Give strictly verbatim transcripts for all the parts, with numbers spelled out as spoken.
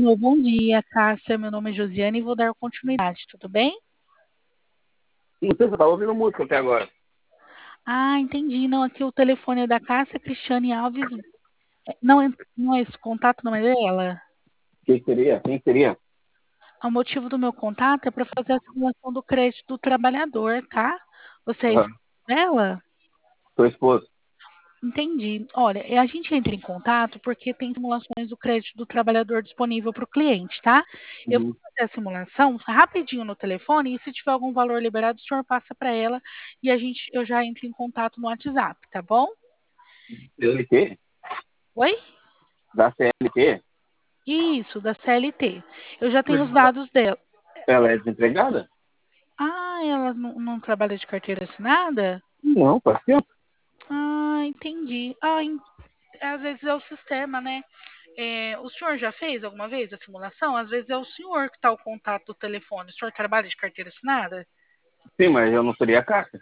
Alô, bom dia, Cássia. Meu nome é Josiane e vou dar continuidade, tudo bem? Não sei se eu tava ouvindo música até agora. Ah, entendi. Não, aqui o telefone é da Cássia Cristiane Alves. É, Não, é- não é esse contato, não é dela? Quem seria? Quem seria? O motivo do meu contato é para fazer a simulação do crédito do trabalhador, tá? Você é Aham. esposa dela? Sua esposa. Entendi. Olha, eh, a gente entra em contato porque tem simulações do crédito do trabalhador disponível para o cliente, tá? Eu vou Uhum. fazer a simulação rapidinho no telefone e se tiver algum valor liberado, o senhor passa para ela e a gente, eu já entro em contato no WhatsApp, tá bom? C L T? Oi? Da C L T? Isso, da C L T. Eu já tenho Mas os ela, dados dela. ela é desempregada? Ah, ela não, não trabalha de carteira assinada? Não, faz tempo. Ah, entendi. Ah, en- às vezes é o sistema, né? É, o senhor já fez alguma vez a simulação? Às vezes é o senhor que está o contato do telefone. O senhor trabalha de carteira assinada? Sim, mas eu não seria a Cássia.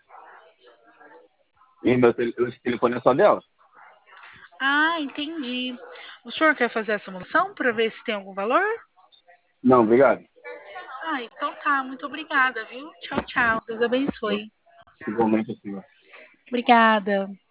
E meu tele- esse telefone é só dela. Ah, entendi. O senhor quer fazer a simulação para ver se tem algum valor? Não, obrigado. Ah, então tá. Muito obrigada, viu? Tchau, tchau. Deus abençoe. Igualmente assim, ó. Obrigada.